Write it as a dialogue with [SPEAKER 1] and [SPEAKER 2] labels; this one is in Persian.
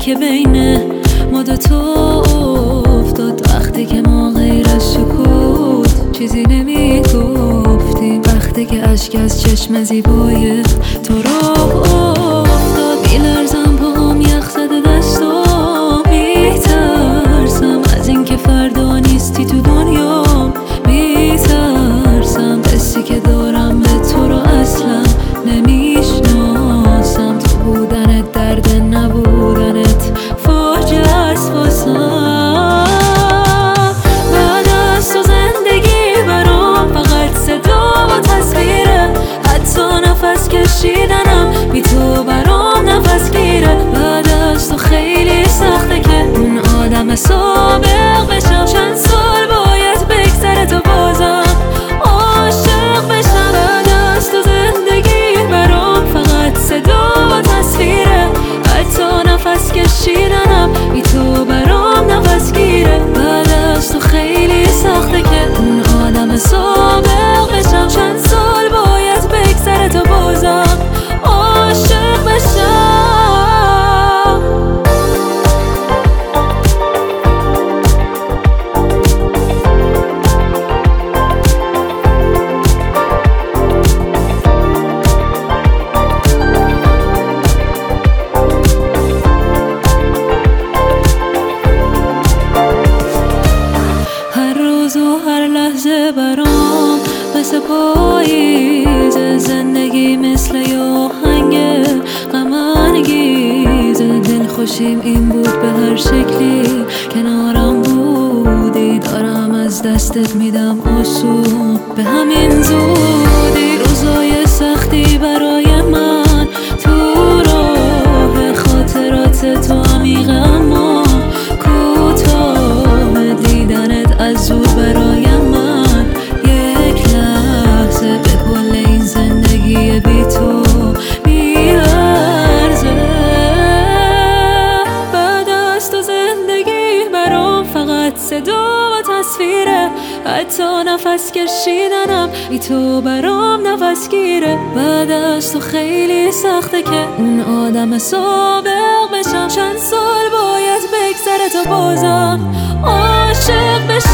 [SPEAKER 1] که بین ما دوتا افتاد، وقتی که ما غیر از سکوت چیزی نمیگفتیم، وقتی که اشک از چشم زیبای تو راه افتاد. میلرزم پاهم یخ زده دستام، میترسم از اینکه فردا نیستی تو دنیام، میترسم حسی که دارم به تو رو اصلا نمیشناسم. تو بودنت درد نبودنت فاجعه است واسم. بعد از تو زندگی برام فقط صدا و تصویره، حتی نفس کشیدنم بی تو برام نفس گیره. بعد از تو خیلی سخته که اون آدم سابق بشم، چند سال باید بگذره تا بازم عاشق بشم. بعد از تو زندگی برام فقط صدا و تصویره، حتی نفس کشیدنم بی تو برام نفس گیره. بعد از تو خیلی سخته که اون آدم سابق بشم، چند سال باید بگذره تا بازم عاشق بشم. هر لحظه برام مثل پاییز، زندگی مثل یه آهنگ غم انگیز. دلخوشیم این بود به هر شکلی کنارم بودی، دارم از دستت میدم آسون به همین زودی. روزای سختی برای من تو راه خاطرات تو عمیق اما کوتاه، دیدنت از دور برای من یک لحظه به کل این زندگی بی تو میارزه. بعد از تو زندگی برام فقط صدا و تصویره، حتی نفس کشیدنم بی تو برام نفس گیره. بعد از تو خیلی سخته که اون آدم سابق بشم، چند سال باید بگذره تا بازم عاشق بشم.